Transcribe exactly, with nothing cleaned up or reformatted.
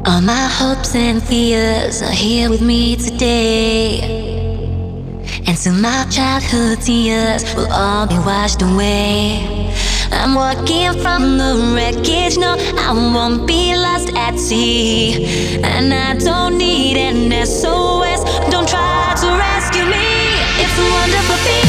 All my hopes and fears are here with me today. And soon my childhood tears will all be washed away. I'm walking from the wreckage, no, I won't be lost at sea. And I don't need an S O S, don't try to rescue me. It's a wonderful feeling.